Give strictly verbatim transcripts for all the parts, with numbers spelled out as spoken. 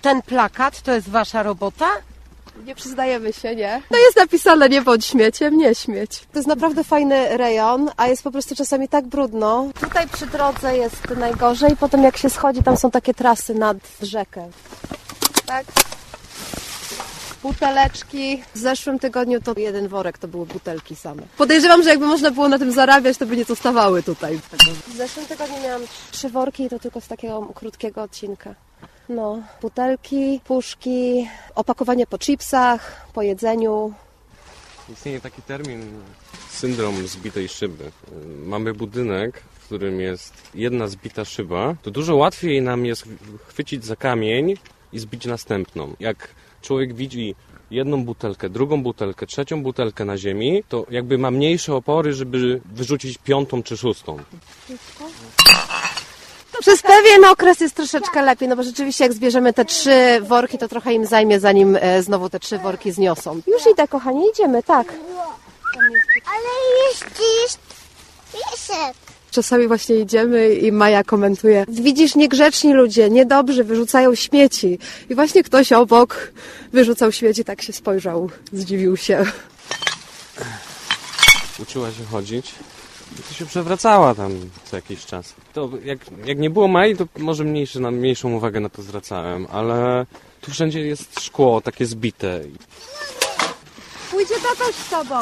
Ten plakat to jest wasza robota? Nie przyznajemy się, nie? No jest napisane nie bądź śmieciem, nie śmieć. To jest naprawdę fajny rejon, a jest po prostu czasami tak brudno. Tutaj przy drodze jest najgorzej, potem jak się schodzi, tam są takie trasy nad rzekę. Tak? Buteleczki. W zeszłym tygodniu to jeden worek to były butelki same. Podejrzewam, że jakby można było na tym zarabiać, to by nie zostawały tutaj. W zeszłym tygodniu miałam trzy worki i to tylko z takiego krótkiego odcinka. No, butelki, puszki, opakowanie po chipsach, po jedzeniu. Istnieje taki termin, syndrom zbitej szyby. Mamy budynek, w którym jest jedna zbita szyba, to dużo łatwiej nam jest chwycić za kamień i zbić następną. Jak człowiek widzi jedną butelkę, drugą butelkę, trzecią butelkę na ziemi, to jakby ma mniejsze opory, żeby wyrzucić piątą czy szóstą. Przez pewien okres jest troszeczkę lepiej, no bo rzeczywiście jak zbierzemy te trzy worki, to trochę im zajmie, zanim e, znowu te trzy worki zniosą. Już idę, kochani, idziemy, tak. Ale jeszcze jest piesek. Czasami właśnie idziemy i Maja komentuje: widzisz, niegrzeczni ludzie, niedobrzy, wyrzucają śmieci. I właśnie ktoś obok wyrzucał śmieci, tak się spojrzał, zdziwił się. Uczyła się chodzić i to się przewracała tam co jakiś czas. To jak, jak nie było Mai, to może mniejszy, na, mniejszą uwagę na to zwracałem, ale tu wszędzie jest szkło takie zbite. Pójdzie tatoś z tobą.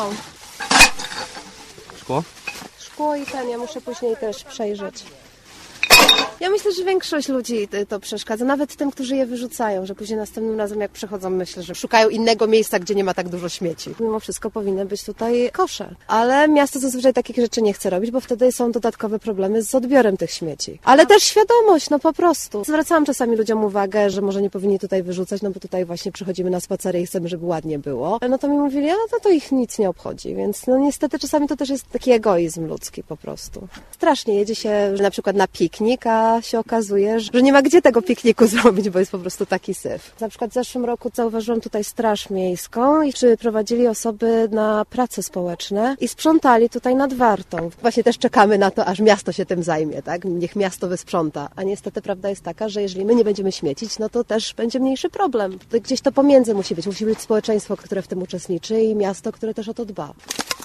Szkło? Szkło i ten, ja muszę później też przejrzeć. Ja myślę, że większość ludzi to przeszkadza, nawet tym, którzy je wyrzucają, że później następnym razem jak przychodzą, myślę, że szukają innego miejsca, gdzie nie ma tak dużo śmieci. Mimo wszystko powinny być tutaj kosze. Ale miasto zazwyczaj takich rzeczy nie chce robić, bo wtedy są dodatkowe problemy z odbiorem tych śmieci. Ale też świadomość, no po prostu. Zwracałam czasami ludziom uwagę, że może nie powinni tutaj wyrzucać, no bo tutaj właśnie przychodzimy na spacery i chcemy, żeby ładnie było. No to mi mówili, a no to ich nic nie obchodzi, więc no niestety czasami to też jest taki egoizm ludzki po prostu. Strasznie jedzie się na przykład na piknik, a się okazuje, że nie ma gdzie tego pikniku zrobić, bo jest po prostu taki syf. Na przykład w zeszłym roku zauważyłam tutaj Straż Miejską i przyprowadzili osoby na prace społeczne i sprzątali tutaj nad Wartą. Właśnie też czekamy na to, aż miasto się tym zajmie, tak? Niech miasto wysprząta. A niestety prawda jest taka, że jeżeli my nie będziemy śmiecić, no to też będzie mniejszy problem. Gdzieś to pomiędzy musi być. Musi być społeczeństwo, które w tym uczestniczy i miasto, które też o to dba.